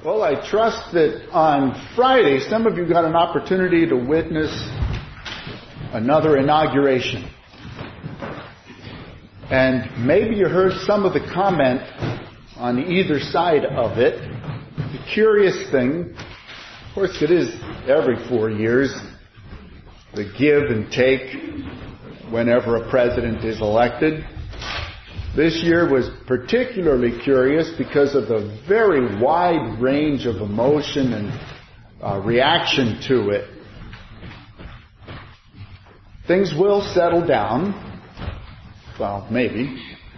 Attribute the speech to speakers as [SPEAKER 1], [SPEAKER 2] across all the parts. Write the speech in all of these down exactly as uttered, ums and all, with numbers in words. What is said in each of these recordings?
[SPEAKER 1] Well, I trust that on Friday, some of you got an opportunity to witness another inauguration. And maybe you heard some of the comment on either side of it. The curious thing, of course it is every four years, the give and take whenever a president is elected. This year was particularly curious because of the very wide range of emotion and uh, reaction to it. Things will settle down. Well, maybe.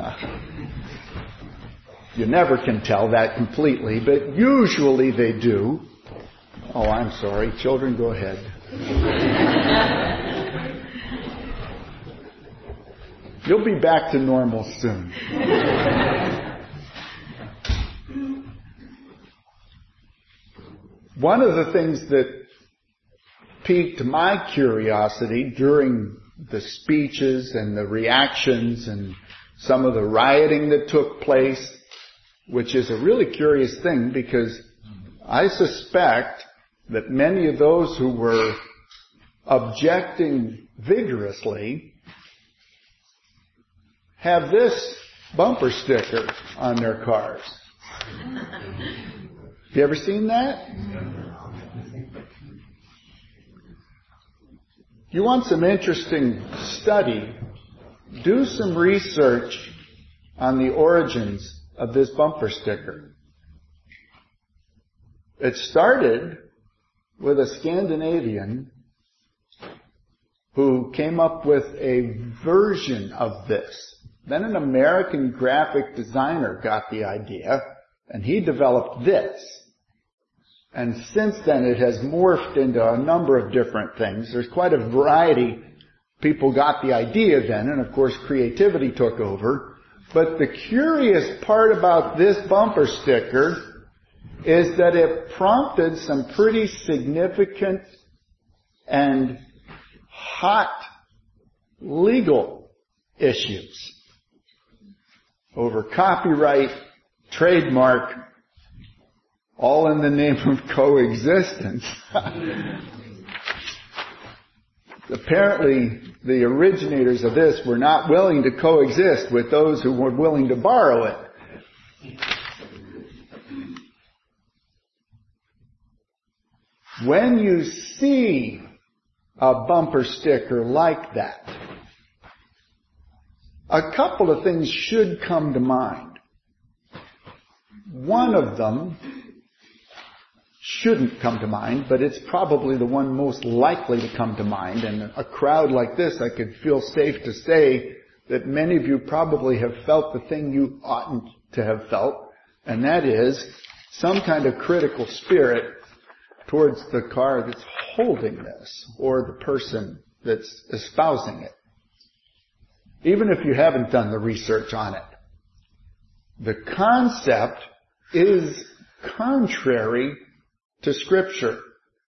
[SPEAKER 1] You never can tell that completely, but usually they do. Oh, I'm sorry. Children, go ahead. You'll be back to normal soon. One of the things that piqued my curiosity during the speeches and the reactions and some of the rioting that took place, which is a really curious thing because I suspect that many of those who were objecting vigorously have this bumper sticker on their cars. Have you ever seen that? You want some interesting study? Do some research on the origins of this bumper sticker. It started with a Scandinavian who came up with a version of this. Then an American graphic designer got the idea, and he developed this. And since then it has morphed into a number of different things. There's quite a variety. People got the idea then, and of course creativity took over. But the curious part about this bumper sticker is that it prompted some pretty significant and hot legal issues over copyright, trademark, all in the name of coexistence. Apparently, the originators of this were not willing to coexist with those who were willing to borrow it. When you see a bumper sticker like that, a couple of things should come to mind. One of them shouldn't come to mind, but it's probably the one most likely to come to mind. And a crowd like this, I could feel safe to say that many of you probably have felt the thing you oughtn't to have felt, and that is some kind of critical spirit towards the car that's holding this, or the person that's espousing it. Even if you haven't done the research on it. The concept is contrary to Scripture.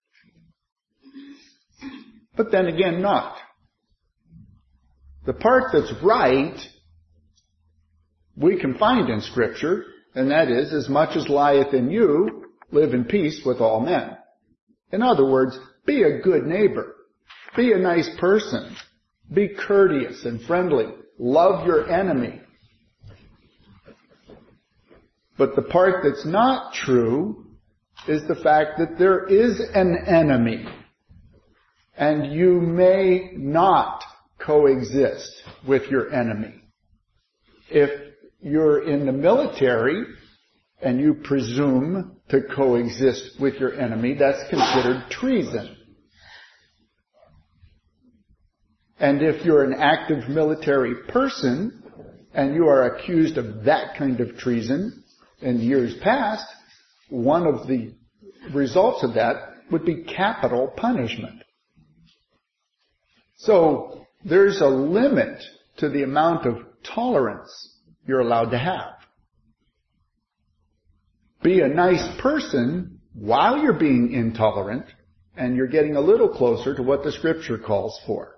[SPEAKER 1] But then again, not. The part that's right, we can find in Scripture, and that is, as much as lieth in you, live in peace with all men. In other words, be a good neighbor. Be a nice person. Be courteous and friendly. Love your enemy. But the part that's not true is the fact that there is an enemy. And you may not coexist with your enemy. If you're in the military and you presume to coexist with your enemy, that's considered treason. And if you're an active military person and you are accused of that kind of treason in years past, one of the results of that would be capital punishment. So there's a limit to the amount of tolerance you're allowed to have. Be a nice person while you're being intolerant, and you're getting a little closer to what the Scripture calls for.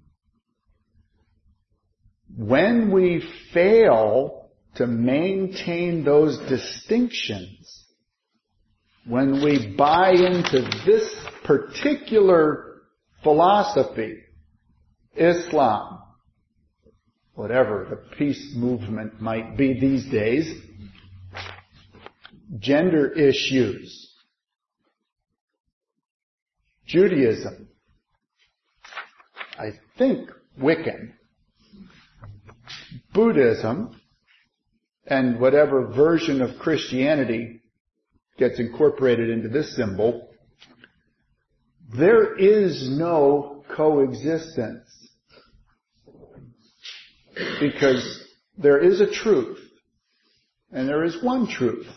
[SPEAKER 1] When we fail to maintain those distinctions, when we buy into this particular philosophy, Islam, whatever the peace movement might be these days, gender issues, Judaism, I think Wiccan, Buddhism, and whatever version of Christianity gets incorporated into this symbol, there is no coexistence. Because there is a truth, and there is one truth.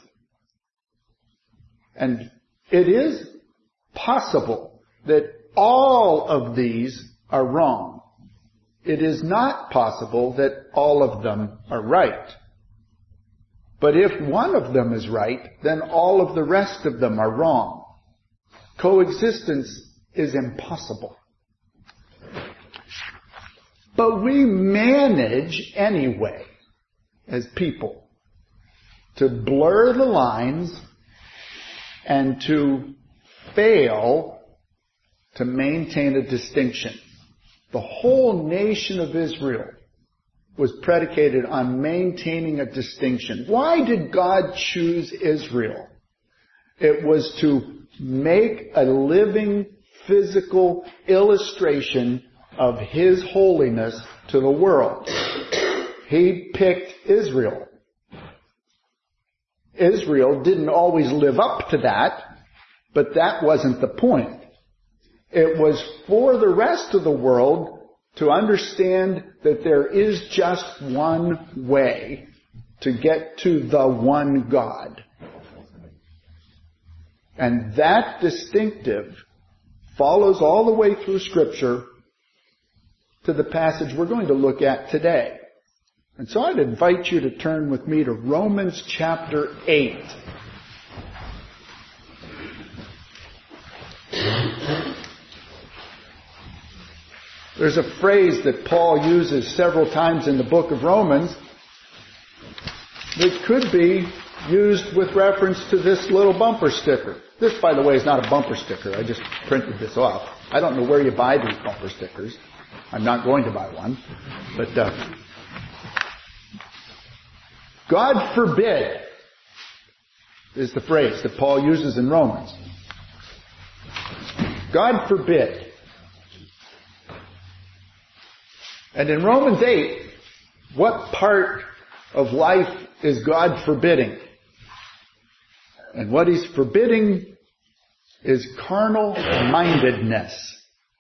[SPEAKER 1] And it is possible that all of these are wrong. It is not possible that all of them are right. But if one of them is right, then all of the rest of them are wrong. Coexistence is impossible. But we manage anyway, as people, to blur the lines and to fail to maintain a distinction. The whole nation of Israel was predicated on maintaining a distinction. Why did God choose Israel? It was to make a living, physical illustration of His holiness to the world. He picked Israel. Israel didn't always live up to that, but that wasn't the point. It was for the rest of the world to understand that there is just one way to get to the one God. And that distinctive follows all the way through Scripture to the passage we're going to look at today. And so I'd invite you to turn with me to Romans chapter eight. There's a phrase that Paul uses several times in the book of Romans that could be used with reference to this little bumper sticker. This, by the way, is not a bumper sticker. I just printed this off. I don't know where you buy these bumper stickers. I'm not going to buy one. But uh, God forbid is the phrase that Paul uses in Romans. God forbid. And in Romans eight, what part of life is God forbidding? And what He's forbidding is carnal mindedness.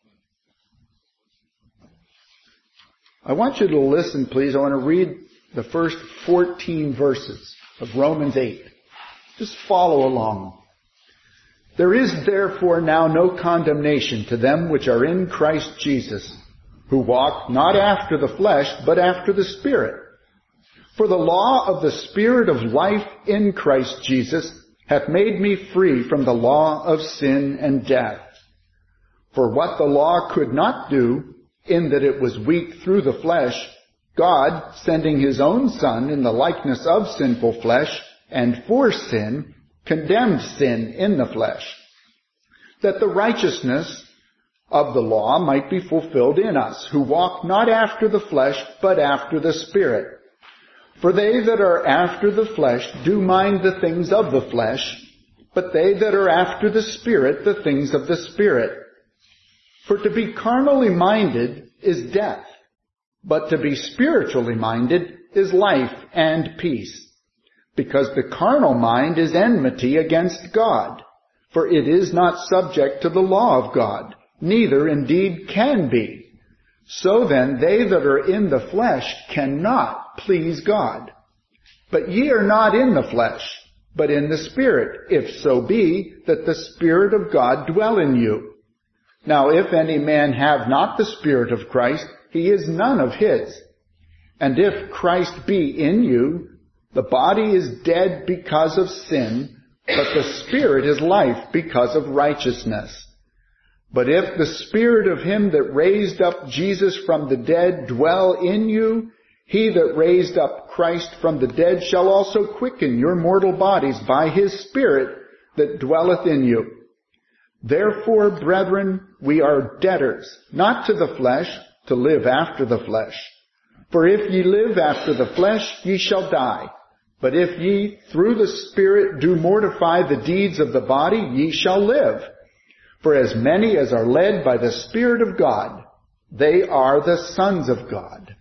[SPEAKER 1] I want you to listen, please. I want to read the first fourteen verses of Romans eight. Just follow along. There is therefore now no condemnation to them which are in Christ Jesus, who walk not after the flesh, but after the Spirit. For the law of the Spirit of life in Christ Jesus hath made me free from the law of sin and death. For what the law could not do, in that it was weak through the flesh, God, sending His own Son in the likeness of sinful flesh, and for sin, condemned sin in the flesh, that the righteousness of the law might be fulfilled in us, who walk not after the flesh, but after the Spirit. For they that are after the flesh do mind the things of the flesh, but they that are after the Spirit, the things of the Spirit. For to be carnally minded is death, but to be spiritually minded is life and peace. Because the carnal mind is enmity against God, for it is not subject to the law of God, neither indeed can be. So then they that are in the flesh cannot please God. But ye are not in the flesh, but in the Spirit, if so be that the Spirit of God dwell in you. Now if any man have not the Spirit of Christ, he is none of his. And if Christ be in you, the body is dead because of sin, but the Spirit is life because of righteousness. But if the Spirit of Him that raised up Jesus from the dead dwell in you, He that raised up Christ from the dead shall also quicken your mortal bodies by His Spirit that dwelleth in you. Therefore, brethren, we are debtors, not to the flesh, to live after the flesh. For if ye live after the flesh, ye shall die. But if ye through the Spirit do mortify the deeds of the body, ye shall live. For as many as are led by the Spirit of God, they are the sons of God.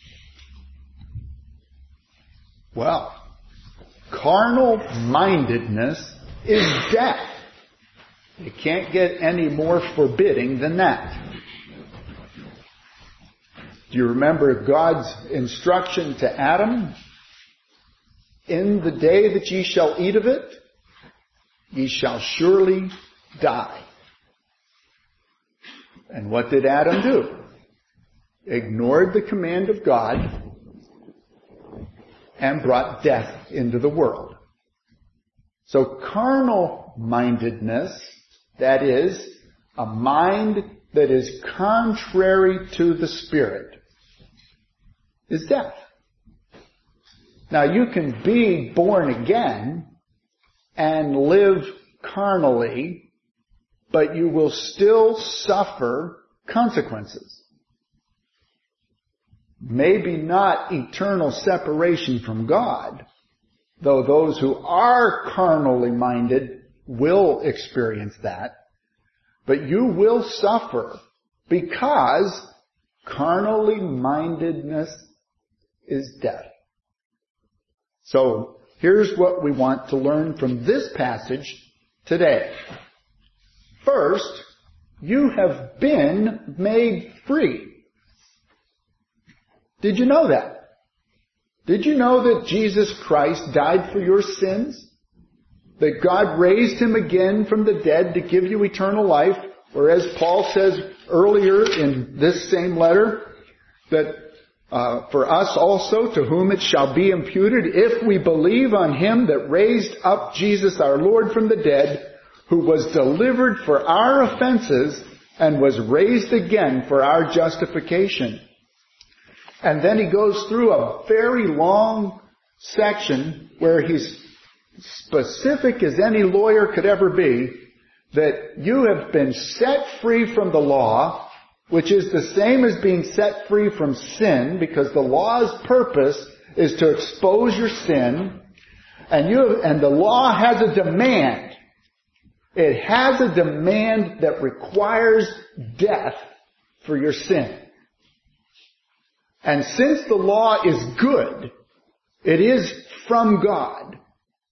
[SPEAKER 1] Well, carnal mindedness is death. You can't get any more forbidding than that. Do you remember God's instruction to Adam? In the day that ye shall eat of it, ye shall surely die. And what did Adam do? Ignored the command of God and brought death into the world. So carnal mindedness, that is, a mind that is contrary to the Spirit, is death. Now you can be born again and live carnally, but you will still suffer consequences. Maybe not eternal separation from God, though those who are carnally minded will experience that, but you will suffer because carnally mindedness is death. So here's what we want to learn from this passage today. First, you have been made free. Did you know that? Did you know that Jesus Christ died for your sins? That God raised him again from the dead to give you eternal life? Or as Paul says earlier in this same letter, that uh, for us also, to whom it shall be imputed, if we believe on him that raised up Jesus our Lord from the dead, who was delivered for our offenses and was raised again for our justification. And then he goes through a very long section where he's specific as any lawyer could ever be, that you have been set free from the law, which is the same as being set free from sin, because the law's purpose is to expose your sin, and you and the law has a demand. It has a demand that requires death for your sin. And since the law is good, it is from God,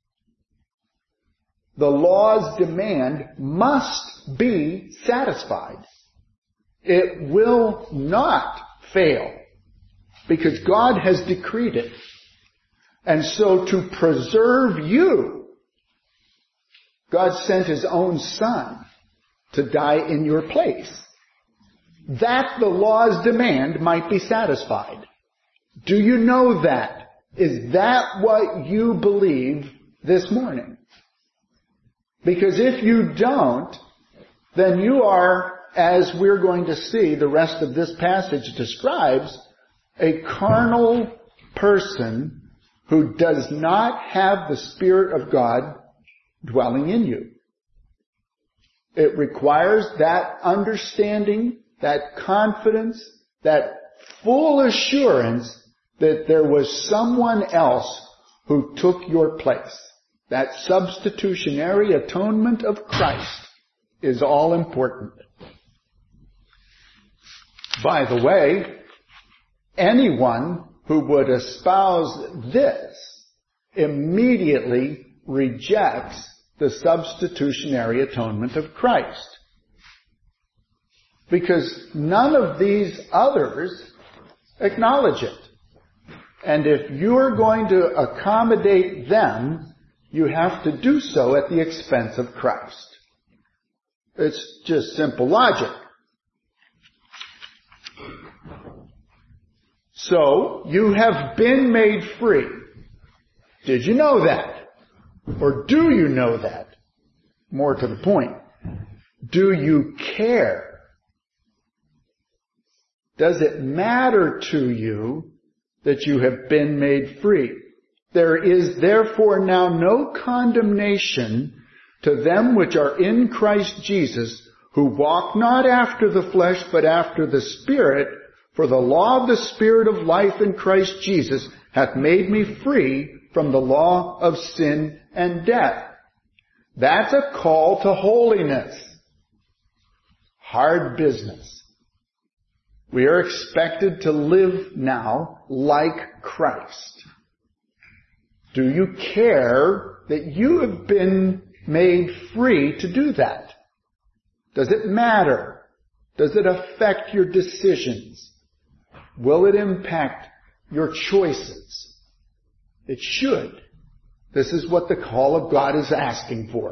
[SPEAKER 1] the law's demand must be satisfied. It will not fail because God has decreed it. And so to preserve you, God sent his own Son to die in your place, that the law's demand might be satisfied. Do you know that? Is that what you believe this morning? Because if you don't, then you are, as we're going to see the rest of this passage describes, a carnal person who does not have the Spirit of God dwelling in you. It requires that understanding, that confidence, that full assurance that there was someone else who took your place. That substitutionary atonement of Christ is all important. By the way, anyone who would espouse this immediately rejects the substitutionary atonement of Christ. Because none of these others acknowledge it. And if you're going to accommodate them, you have to do so at the expense of Christ. It's just simple logic. So, you have been made free. Did you know that? Or do you know that? More to the point. Do you care? Does it matter to you that you have been made free? There is therefore now no condemnation to them which are in Christ Jesus, who walk not after the flesh, but after the Spirit, for the law of the Spirit of life in Christ Jesus hath made me free from the law of sin and death. That's a call to holiness. Hard business. We are expected to live now like Christ. Do you care that you have been made free to do that? Does it matter? Does it affect your decisions? Will it impact your choices? It should. This is what the call of God is asking for.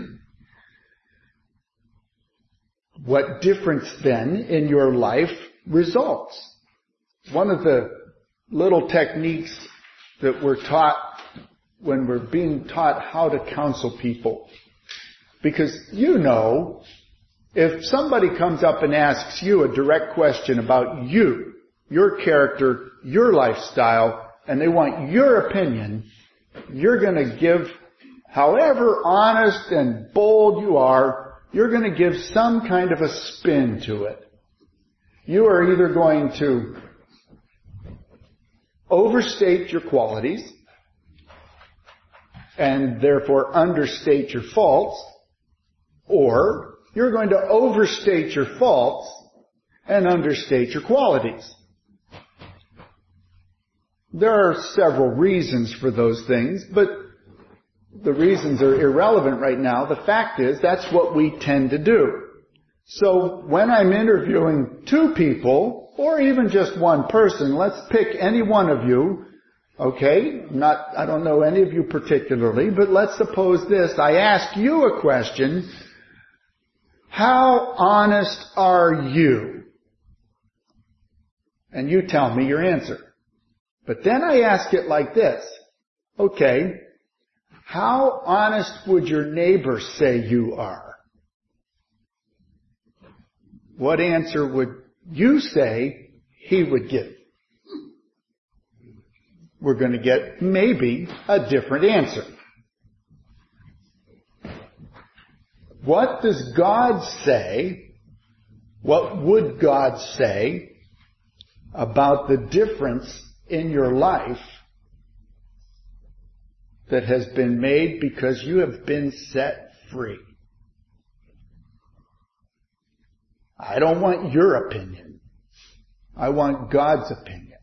[SPEAKER 1] What difference then in your life results? One of the little techniques that we're taught when we're being taught how to counsel people. Because you know, if somebody comes up and asks you a direct question about you, your character, your lifestyle, and they want your opinion, you're going to give, however honest and bold you are, you're going to give some kind of a spin to it. You are either going to overstate your qualities and therefore understate your faults, or you're going to overstate your faults and understate your qualities. There are several reasons for those things, but the reasons are irrelevant right now. The fact is, that's what we tend to do. So when I'm interviewing two people, or even just one person, let's pick any one of you, okay? Not, I don't know any of you particularly, but let's suppose this. I ask you a question. How honest are you? And you tell me your answer. But then I ask it like this. Okay, how honest would your neighbor say you are? What answer would you say he would give? We're going to get maybe a different answer. What does God say? What would God say about the difference in your life that has been made because you have been set free? I don't want your opinion. I want God's opinion.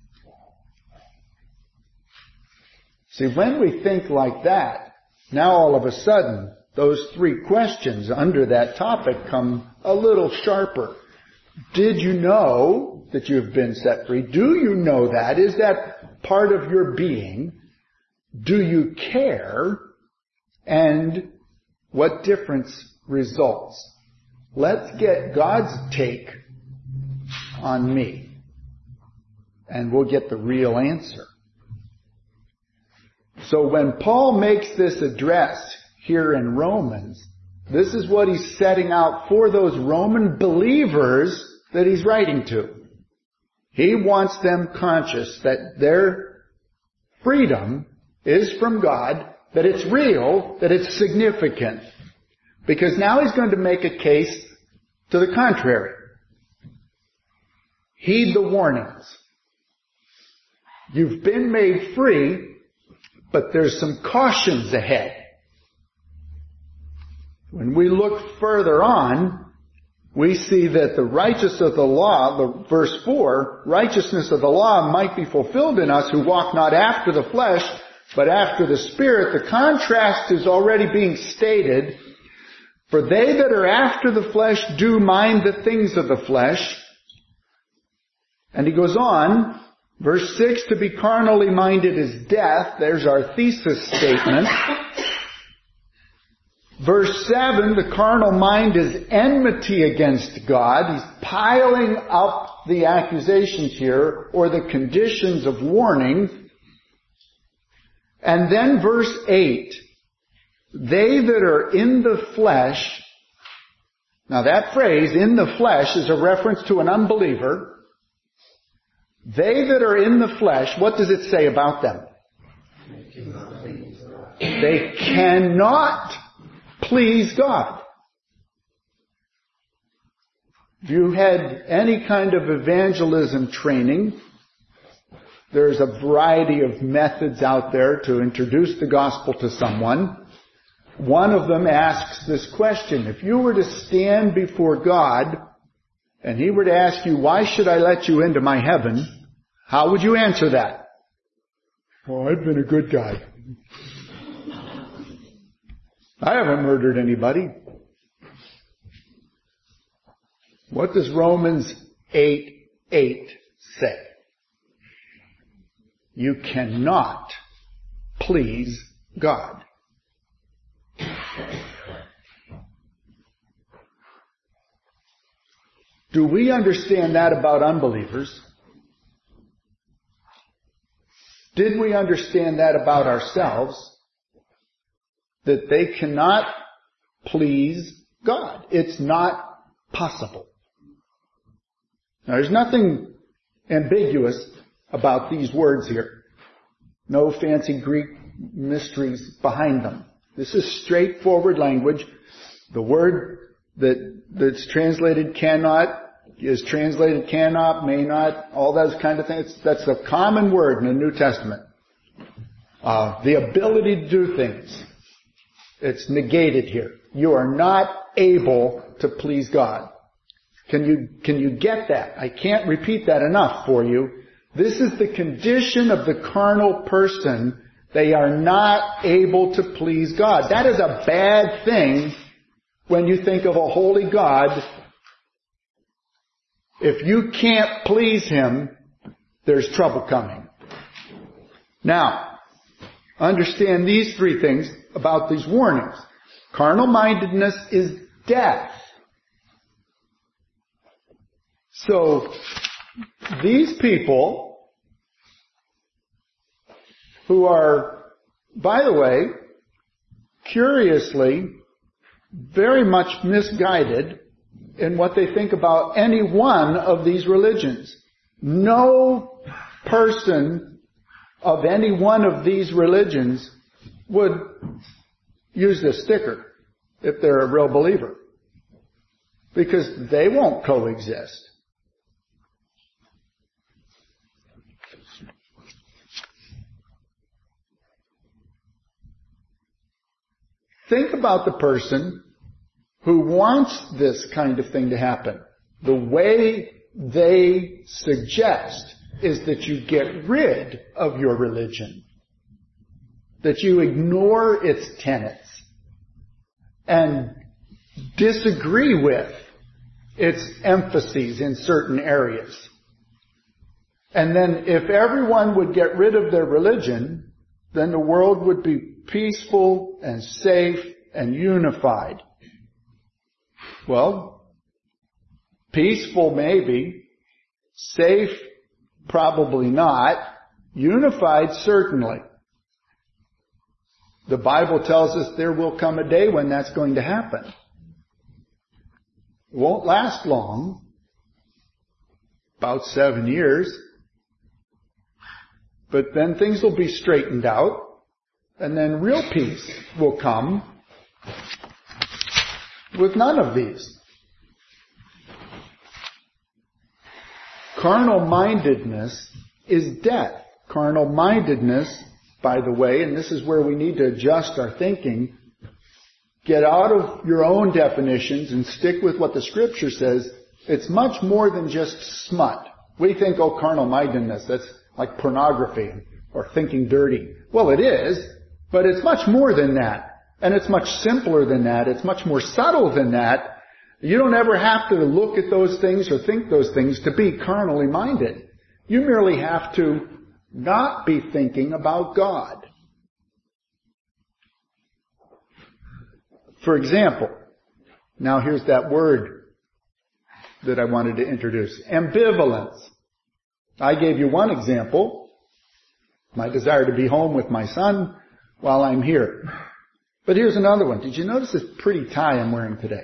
[SPEAKER 1] See, when we think like that, now all of a sudden, those three questions under that topic come a little sharper. Did you know that you've been set free? Do you know that? Is that part of your being? Do you care? And what difference results? Let's get God's take on me, and we'll get the real answer. So when Paul makes this address here in Romans, this is what he's setting out for those Roman believers that he's writing to. He wants them conscious that their freedom is from God, that it's real, that it's significant. Because now he's going to make a case to the contrary. Heed the warnings. You've been made free, but there's some cautions ahead. When we look further on, we see that the righteousness of the law, the verse four, righteousness of the law might be fulfilled in us who walk not after the flesh, but after the Spirit. The contrast is already being stated. For they that are after the flesh do mind the things of the flesh. And he goes on, verse six, to be carnally minded is death. There's our thesis statement. Verse seven, the carnal mind is enmity against God. He's piling up the accusations here, or the conditions of warning. And then verse eight, they that are in the flesh. Now that phrase, in the flesh, is a reference to an unbeliever. They that are in the flesh, what does it say about them? They cannot please God. If you had any kind of evangelism training, there's a variety of methods out there to introduce the gospel to someone. One of them asks this question: if you were to stand before God and He were to ask you, why should I let you into my heaven? How would you answer that? Oh, I've been a good guy. I haven't murdered anybody. What does Romans eight eight say? You cannot please God. Do we understand that about unbelievers? Did we understand that about ourselves? That they cannot please God. It's not possible. Now, there's nothing ambiguous about these words here. No fancy Greek mysteries behind them. This is straightforward language. The word that that's translated cannot is translated cannot, may not, all those kind of things. That's a common word in the New Testament. Uh, the ability to do things. It's negated here. You are not able to please God. Can you, can you get that? I can't repeat that enough for you. This is the condition of the carnal person. They are not able to please God. That is a bad thing when you think of a holy God. If you can't please Him, there's trouble coming. Now, understand these three things about these warnings. Carnal-mindedness is death. So, these people who are, by the way, curiously, very much misguided in what they think about any one of these religions. No person of any one of these religions would use this sticker if they're a real believer, because they won't coexist. Think about the person who wants this kind of thing to happen. The way they suggest is that you get rid of your religion, that you ignore its tenets and disagree with its emphases in certain areas. And then if everyone would get rid of their religion, then the world would be peaceful and safe and unified. Well, peaceful maybe, safe probably not, unified certainly. The Bible tells us there will come a day when that's going to happen. It won't last long, about seven years, but then things will be straightened out, and then real peace will come with none of these. Carnal-mindedness is death. Carnal-mindedness, by the way, and this is where we need to adjust our thinking, get out of your own definitions and stick with what the Scripture says. It's much more than just smut. We think, oh, carnal-mindedness, that's like pornography or thinking dirty. Well, it is, but it's much more than that. And it's much simpler than that. It's much more subtle than that. You don't ever have to look at those things or think those things to be carnally minded. You merely have to not be thinking about God. For example, now here's that word that I wanted to introduce. Ambivalence. I gave you one example. My desire to be home with my son while I'm here. But here's another one. Did you notice this pretty tie I'm wearing today?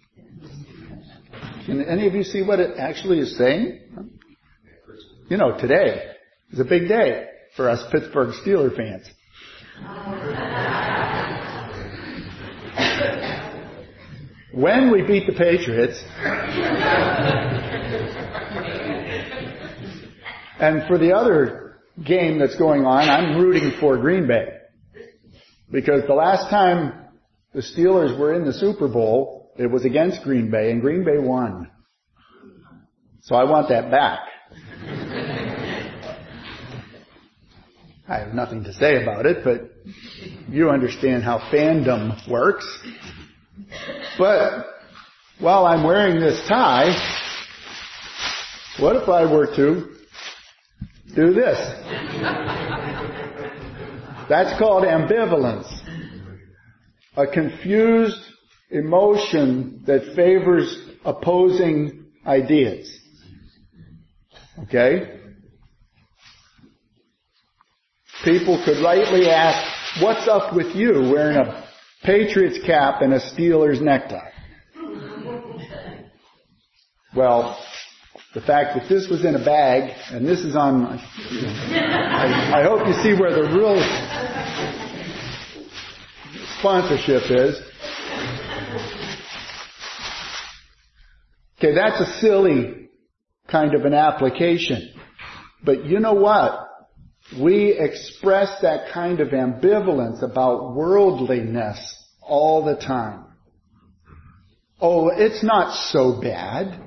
[SPEAKER 1] Can any of you see what it actually is saying? You know, today is a big day for us Pittsburgh Steelers fans. when we beat the Patriots. And for the other game that's going on, I'm rooting for Green Bay. Because the last time the Steelers were in the Super Bowl, it was against Green Bay, and Green Bay won. So I want that back. I have nothing to say about it, but you understand how fandom works. But while I'm wearing this tie, what if I were to do this? That's called ambivalence. A confused emotion that favors opposing ideas. Okay? People could rightly ask, what's up with you wearing a Patriots cap and a Steelers necktie? Well, the fact that this was in a bag and this is on my, I, I hope you see where the real sponsorship is. Okay, that's a silly kind of an application. But you know what? We express that kind of ambivalence about worldliness all the time. Oh, it's not so bad.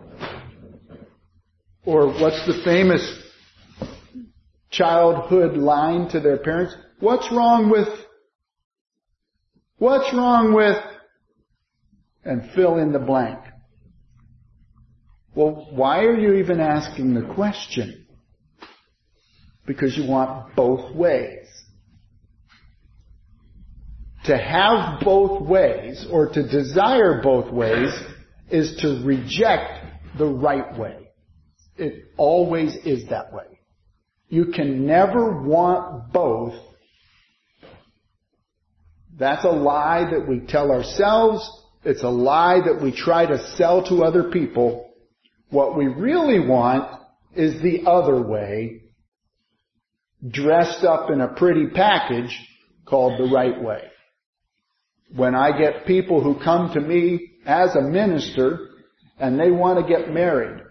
[SPEAKER 1] Or what's the famous childhood line to their parents? What's wrong with, what's wrong with, and fill in the blank. Well, why are you even asking the question? Because you want both ways. To have both ways, or to desire both ways, is to reject the right way. It always is that way. You can never want both. That's a lie that we tell ourselves. It's a lie that we try to sell to other people. What we really want is the other way, dressed up in a pretty package called the right way. When I get people who come to me as a minister and they want to get married,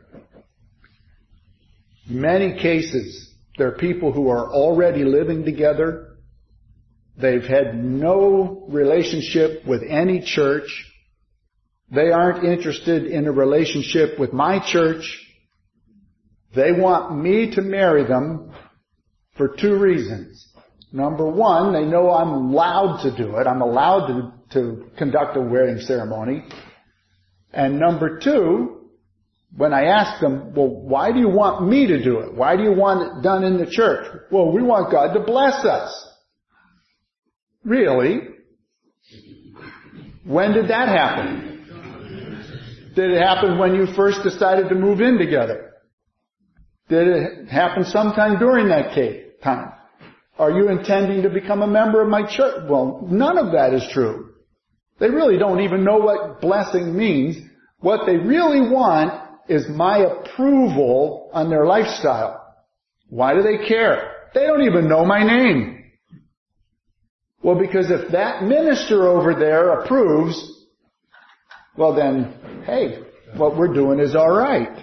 [SPEAKER 1] in many cases, they're people who are already living together. They've had no relationship with any church. They aren't interested in a relationship with my church. They want me to marry them for two reasons. Number one, they know I'm allowed to do it. I'm allowed to, to conduct a wedding ceremony. And number two, when I ask them, well, why do you want me to do it? Why do you want it done in the church? Well, we want God to bless us. Really? When did that happen? Did it happen when you first decided to move in together? Did it happen sometime during that time? Are you intending to become a member of my church? Well, none of that is true. They really don't even know what blessing means. What they really want is my approval on their lifestyle. Why do they care? They don't even know my name. Well, because if that minister over there approves, well then, hey, what we're doing is all right.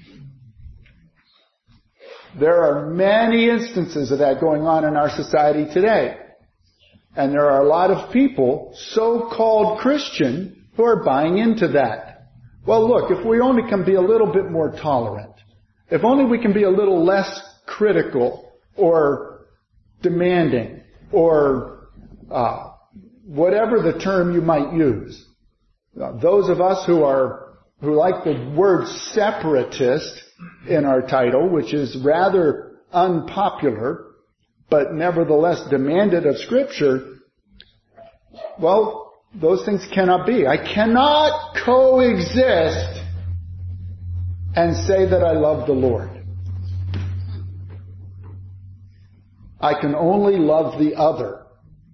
[SPEAKER 1] There are many instances of that going on in our society today. And there are a lot of people, so-called Christian, who are buying into that. Well, look, if we only can be a little bit more tolerant, if only we can be a little less critical or demanding or uh, whatever the term you might use. Uh, those of us who are who like the word separatist in our title, which is rather unpopular, but nevertheless demanded of Scripture, well, those things cannot be. I cannot coexist and say that I love the Lord. I can only love the other.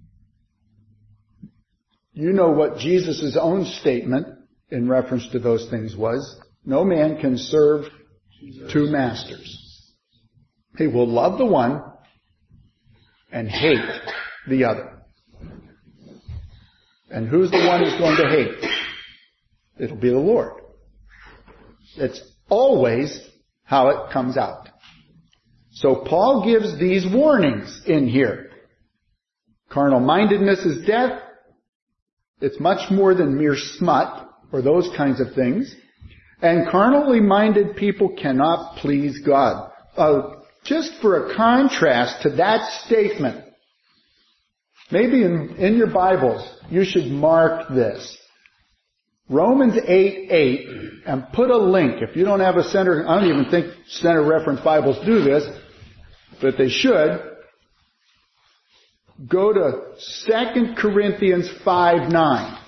[SPEAKER 1] You know what Jesus' own statement in reference to those things was. No man can serve two masters. He will love the one and hate the other. And who's the one who's going to hate? it'll be the Lord. It's always how it comes out. So Paul gives these warnings in here. Carnal-mindedness is death. It's much more than mere smut or those kinds of things. And carnally minded people cannot please God. Uh, just for a contrast to that statement, maybe in, in your Bibles, you should mark this. Romans eight eight, and put a link. If you don't have a center, I don't even think center reference Bibles do this, but they should. Go to Second Corinthians five nine.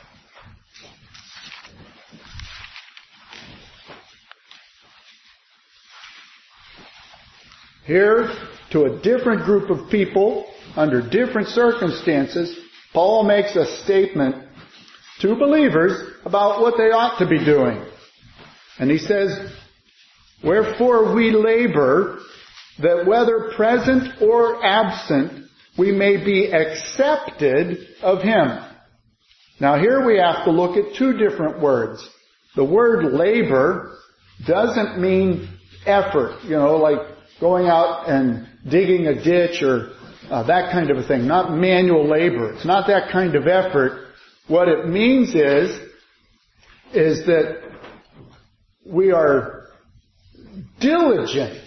[SPEAKER 1] Here, to a different group of people, under different circumstances, Paul makes a statement to believers about what they ought to be doing. And he says, wherefore we labor, that whether present or absent, we may be accepted of Him. Now here we have to look at two different words. The word labor doesn't mean effort, you know, like going out and digging a ditch or uh, that kind of a thing. Not manual labor. It's not that kind of effort. What it means is, is that we are diligent.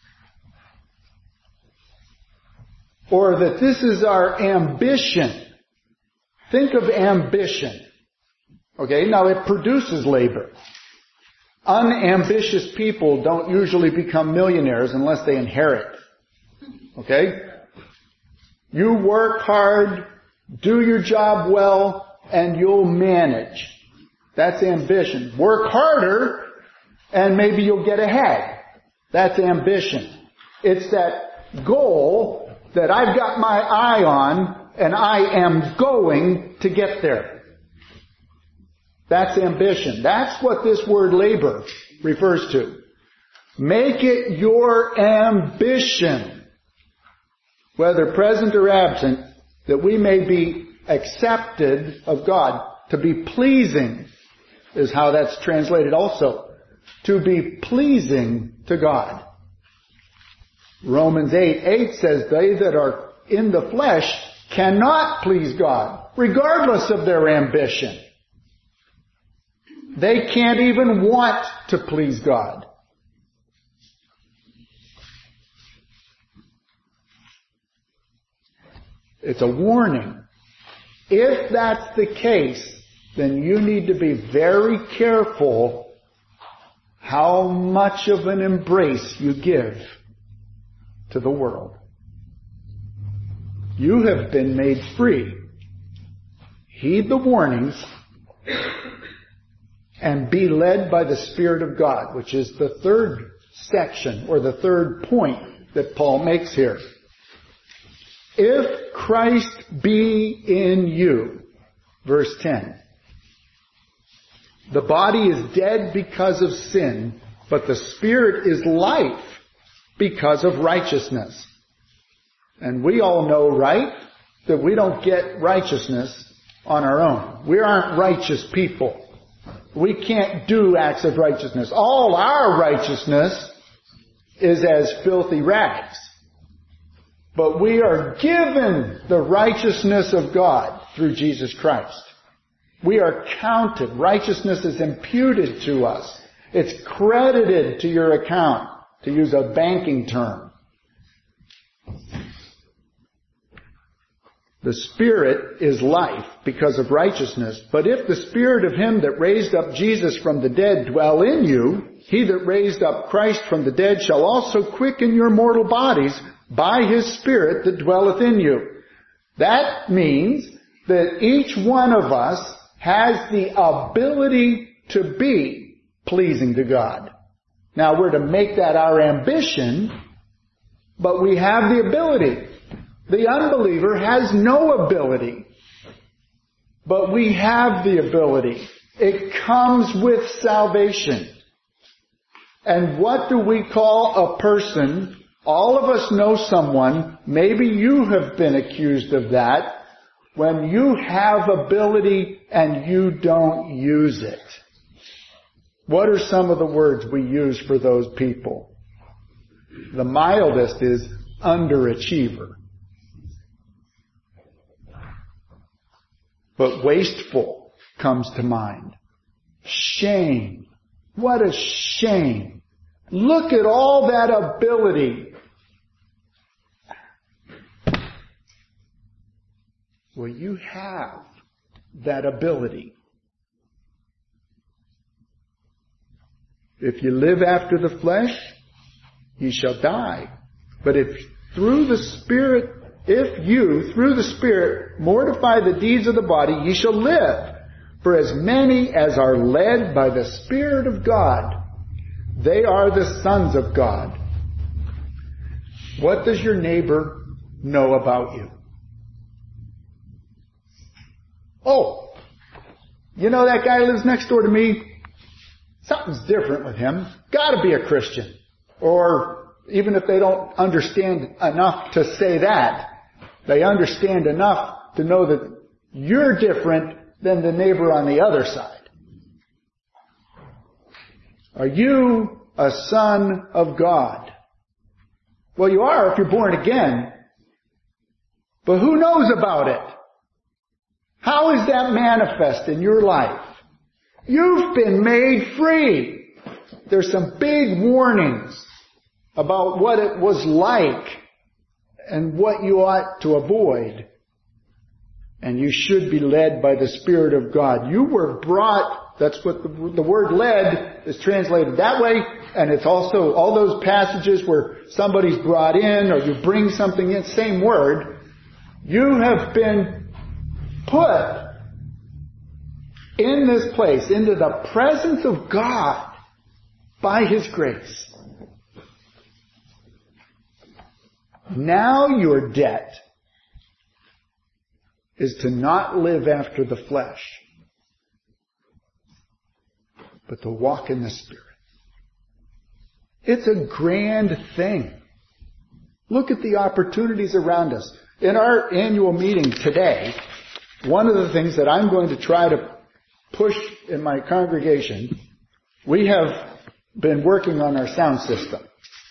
[SPEAKER 1] Or that this is our ambition. Think of ambition. Okay, now it produces labor. Unambitious people don't usually become millionaires unless they inherit. Okay? You work hard, do your job well, and you'll manage. That's ambition. Work harder, and maybe you'll get ahead. That's ambition. It's that goal that I've got my eye on, and I am going to get there. That's ambition. That's what this word labor refers to. Make it your ambition, whether present or absent, that we may be accepted of God. To be pleasing is how that's translated also. To be pleasing to God. Romans eight eight says, they that are in the flesh cannot please God, regardless of their ambition. They can't even want to please God. It's a warning. If that's the case, then you need to be very careful how much of an embrace you give to the world. You have been made free. Heed the warnings and be led by the Spirit of God, which is the third section or the third point that Paul makes here. If Christ be in you, verse ten, the body is dead because of sin, but the Spirit is life because of righteousness. And we all know, right, that we don't get righteousness on our own. We aren't righteous people. We can't do acts of righteousness. All our righteousness is as filthy rags. But we are given the righteousness of God through Jesus Christ. We are counted. Righteousness is imputed to us. It's credited to your account, to use a banking term. The Spirit is life because of righteousness. But if the Spirit of Him that raised up Jesus from the dead dwell in you, He that raised up Christ from the dead shall also quicken your mortal bodies by His Spirit that dwelleth in you. That means that each one of us has the ability to be pleasing to God. Now we're to make that our ambition, but we have the ability. The unbeliever has no ability, but we have the ability. It comes with salvation. And what do we call a person? All of us know someone, maybe you have been accused of that, when you have ability and you don't use it. What are some of the words we use for those people? The mildest is underachiever. But wasteful comes to mind. Shame. What a shame. Look at all that ability. Well, you have that ability. If you live after the flesh, ye shall die. But if through the Spirit, if you, through the Spirit, mortify the deeds of the body, ye shall live. For as many as are led by the Spirit of God, they are the sons of God. What does your neighbor know about you? Oh, you know that guy lives next door to me? Something's different with him. Gotta be a Christian. Or even if they don't understand enough to say that, they understand enough to know that you're different than the neighbor on the other side. Are you a son of God? Well, you are if you're born again. But who knows about it? How is that manifest in your life? You've been made free. There's some big warnings about what it was like and what you ought to avoid. And you should be led by the Spirit of God. You were brought, that's what the, the word led is translated that way, and it's also all those passages where somebody's brought in or you bring something in, same word. You have been put in this place, into the presence of God by His grace. Now your debt is to not live after the flesh, but to walk in the Spirit. It's a grand thing. Look at the opportunities around us. In our annual meeting today, one of the things that I'm going to try to push in my congregation, we have been working on our sound system.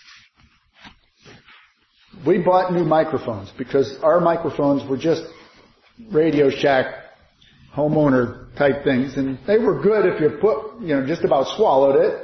[SPEAKER 1] We bought new microphones because our microphones were just Radio Shack homeowner type things, and they were good if you put, you know, just about swallowed it.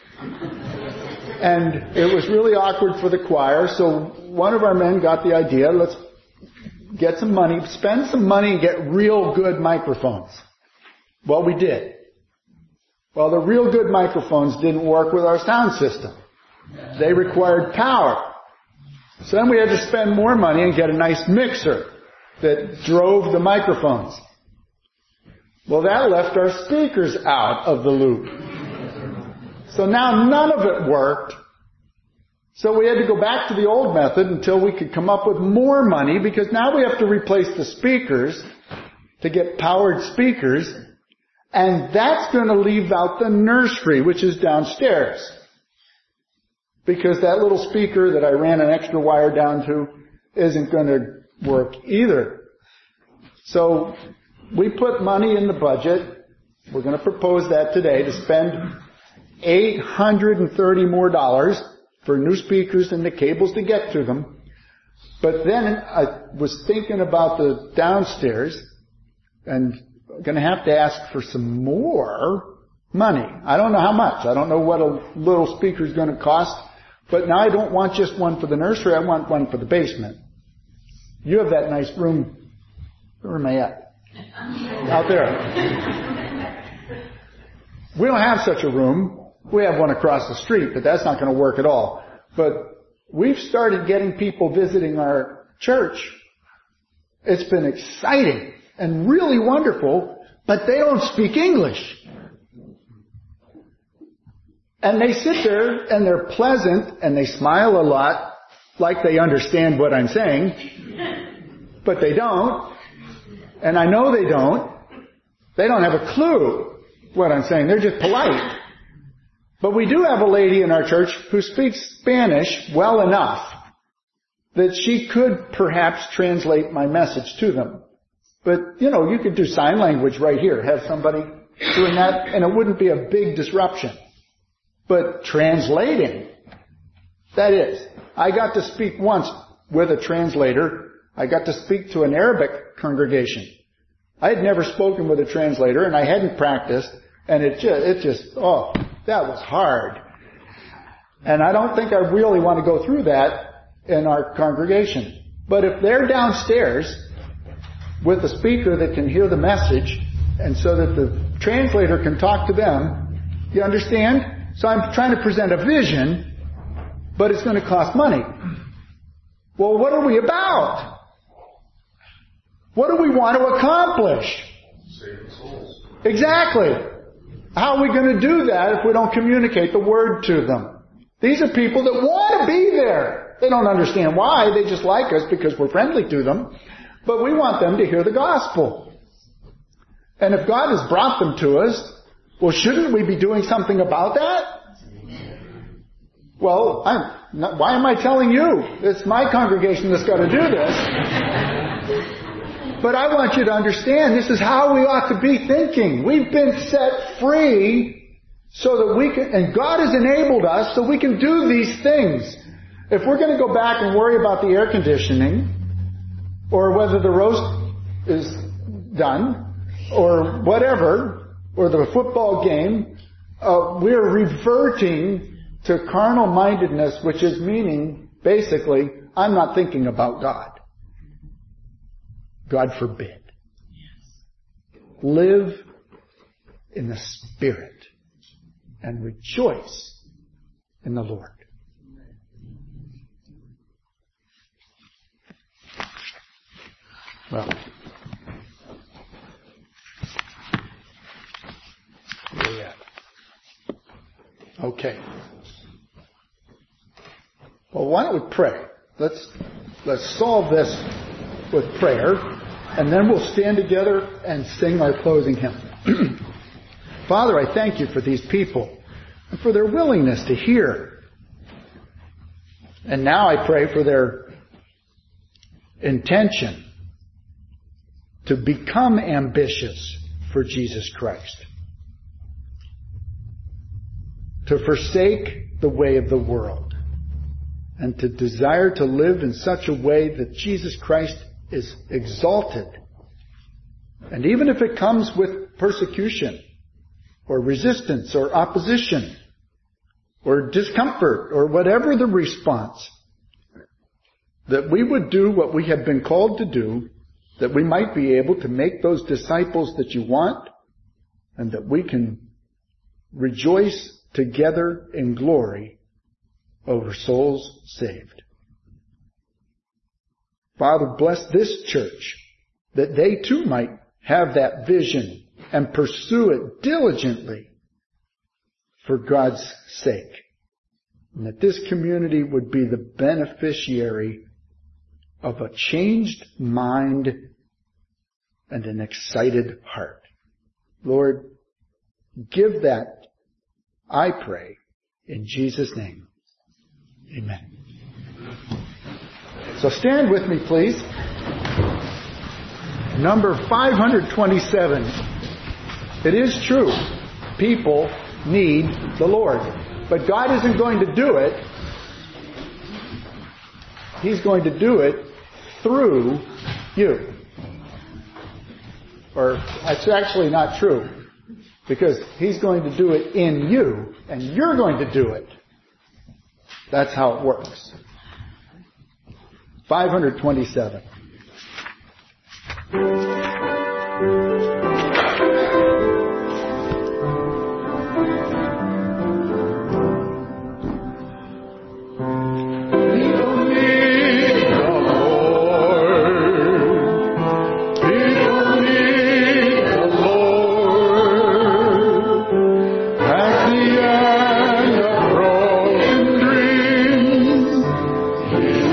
[SPEAKER 1] And it was really awkward for the choir, so one of our men got the idea, let's get some money, spend some money and get real good microphones. Well, we did. Well, the real good microphones didn't work with our sound system. They required power. So then we had to spend more money and get a nice mixer that drove the microphones. Well, that left our speakers out of the loop. So now none of it worked. So we had to go back to the old method until we could come up with more money, because now we have to replace the speakers to get powered speakers. And that's going to leave out the nursery, which is downstairs. Because that little speaker that I ran an extra wire down to isn't going to work either. So we put money in the budget. We're going to propose that today to spend eight hundred thirty more dollars for new speakers and the cables to get to them. But then I was thinking about the downstairs and going to have to ask for some more money. I don't know how much. I don't know what a little speaker is going to cost. But now I don't want just one for the nursery. I want one for the basement. You have that nice room. Where am I at? Out there. We don't have such a room. We have one across the street, but that's not going to work at all. But we've started getting people visiting our church. It's been exciting and really wonderful, but they don't speak English. And they sit there and they're pleasant and they smile a lot like they understand what I'm saying, but they don't. And I know they don't. They don't have a clue what I'm saying. They're just polite. But we do have a lady in our church who speaks Spanish well enough that she could perhaps translate my message to them. But, you know, you could do sign language right here, have somebody doing that, and it wouldn't be a big disruption. But translating, that is. I got to speak once with a translator. I got to speak to an Arabic congregation. I had never spoken with a translator, and I hadn't practiced, and it just, it just, oh, that was hard. And I don't think I really want to go through that in our congregation. But if they're downstairs with a speaker that can hear the message, and so that the translator can talk to them, you understand? So I'm trying to present a vision, but it's going to cost money. Well, what are we about? What do we want to accomplish?
[SPEAKER 2] Saving souls.
[SPEAKER 1] Exactly. How are we going to do that if we don't communicate the word to them? These are people that want to be there. They don't understand why. They just like us because we're friendly to them. But we want them to hear the gospel. And if God has brought them to us, well, shouldn't we be doing something about that? Well, I'm not, why am I telling you? It's my congregation that's got to do this. But I want you to understand this is how we ought to be thinking. We've been set free so that we can, and God has enabled us so we can do these things. If we're going to go back and worry about the air conditioning, or whether the roast is done, or whatever, or the football game, uh, we're reverting to carnal mindedness, which is meaning, basically, I'm not thinking about God. God forbid. Live in the Spirit and rejoice in the Lord. Well, yeah. Okay. Well, why don't we pray? Let's let's solve this with prayer, and then we'll stand together and sing our closing hymn. Father, I thank you for these people and for their willingness to hear. And now I pray for their intention to become ambitious for Jesus Christ, to forsake the way of the world, and to desire to live in such a way that Jesus Christ is exalted. And even if it comes with persecution, or resistance, or opposition, or discomfort, or whatever the response, that we would do what we have been called to do, that we might be able to make those disciples that you want, and that we can rejoice together in glory over souls saved. Father, bless this church, that they too might have that vision and pursue it diligently for God's sake. And that this community would be the beneficiary of a changed mind and an excited heart. Lord, give that, I pray, in Jesus' name. Amen. So stand with me, please. Number five hundred twenty-seven. It is true. People need the Lord. But God isn't going to do it. He's going to do it through you. Or it's actually not true. Because He's going to do it in you, and you're going to do it. That's how it works. five hundred twenty-seven.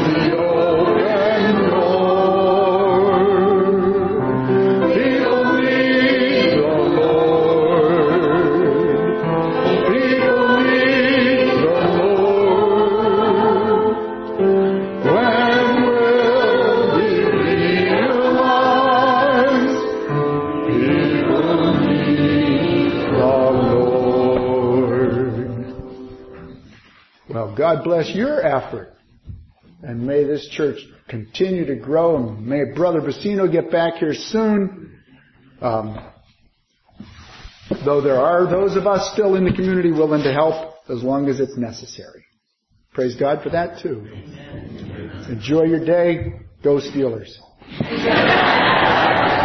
[SPEAKER 2] People
[SPEAKER 1] Well, God bless your effort. And may this church continue to grow. And may Brother Bacino get back here soon. Um, though there are those of us still in the community willing to help as long as it's necessary. Praise God for that too. Enjoy your day. Go Steelers.